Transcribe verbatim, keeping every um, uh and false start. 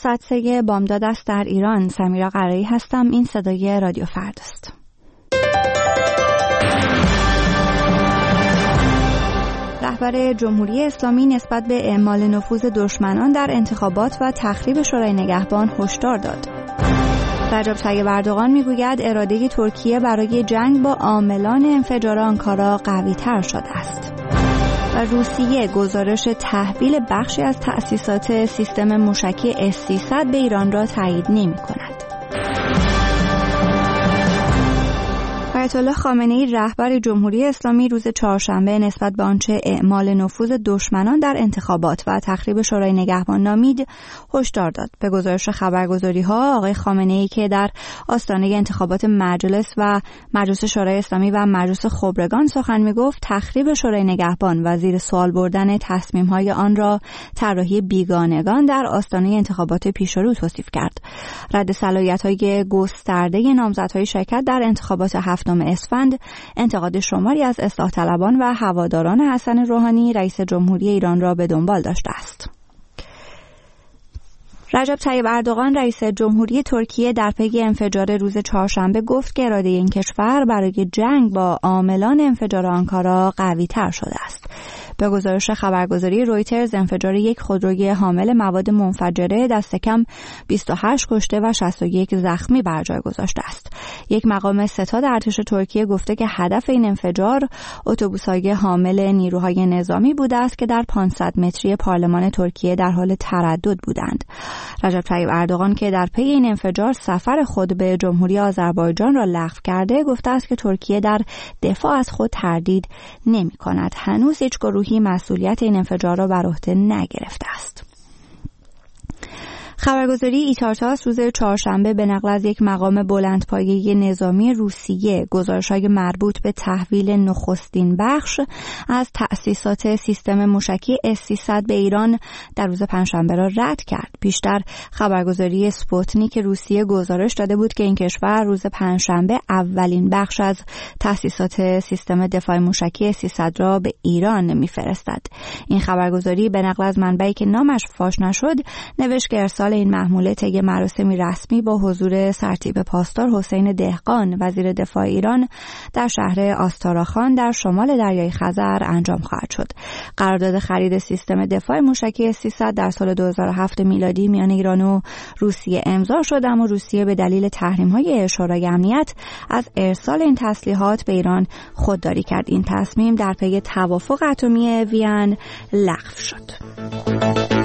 ساعت سه بامداد است در ایران. سمیرا قرایی هستم. این صدای رادیو فردا است. رهبر جمهوری اسلامی نسبت به اعمال نفوذ دشمنان در انتخابات و تخریب شورای نگهبان هشدار داد. رجب طیب اردوغان میگوید اراده ترکیه برای جنگ با عاملان انفجار آنکارا قوی‌تر شده است. و روسیه گزارش تحویل بخشی از تأسیسات سیستم موشکی اس سیصد به ایران را تایید نمی‌کند. آیت الله خامنه‌ای رهبر جمهوری اسلامی روز چهارشنبه نسبت به آنچه اعمال نفوذ دشمنان در انتخابات و تخریب شورای نگهبان نامید هشدار داد. به گزارش خبرگزاری‌ها آقای خامنه‌ای که در آستانه انتخابات مجلس و مجلس شورای اسلامی و مجلس خبرگان سخن می‌گفت، تخریب شورای نگهبان و زیر سوال بردن تصمیم‌های آن را طراحی بیگانگان در آستانه انتخابات پیشرو توصیف کرد. رد صلاحیت‌های گسترده نامزدهای شرکت در انتخابات هفتم اسفند انتقاد شماری از اصلاح طلبان و هواداران حسن روحانی رئیس جمهوری ایران را به دنبال داشته است. رجب طیب اردوغان رئیس جمهوری ترکیه در پی انفجار روز چهارشنبه گفت که اراده این کشور برای جنگ با عاملان انفجار آنکارا قوی‌تر شده است. به گزارش خبرگزاری رویترز انفجار یک خودروی حامل مواد منفجره دست کم بیست و هشت کشته و شصت و یک زخمی بر جای گذاشته است. یک مقام ستاد ارتش ترکیه گفته که هدف این انفجار اتوبوس‌های حامل نیروهای نظامی بوده است که در پانصد متری پارلمان ترکیه در حال تردد بودند. رجب طیب اردوغان که در پی این انفجار سفر خود به جمهوری آذربایجان را لغو کرده گفته است که ترکیه در دفاع از خود تردید نمی‌کند. هنوز هیچ گروهی مسئولیت این انفجار را بر عهده نگرفته است. خبرگزاری ایتارتاس روز چهارشنبه به نقل از یک مقام بلندپایه نظامی روسیه گزارش‌های مربوط به تحویل نخستین بخش از تأسیسات سیستم موشکی اس سیصد به ایران در روز پنجشنبه را رد کرد. پیشتر خبرگزاری اسپوتنیک روسیه گزارش داده بود که این کشور روز پنجشنبه اولین بخش از تأسیسات سیستم دفاع موشکی اس سیصد را به ایران می‌فرستد. این خبرگزاری به نقل از منبعی که نامش فاش نشد نوشت که ارسال این محموله طی مراسمی رسمی با حضور سرتیپ پاسدار حسین دهقان وزیر دفاع ایران در شهر آستاراخان در شمال دریای خزر انجام خواهد شد. قرارداد خرید سیستم دفاع موشکی اس سیصد در سال دو هزار و هفت میلادی میان ایران و روسیه امضا شد، اما روسیه به دلیل تحریم‌های شورای امنیت از ارسال این تسلیحات به ایران خودداری کرد. این تصمیم در پی توافق اتمی وین لغو شد.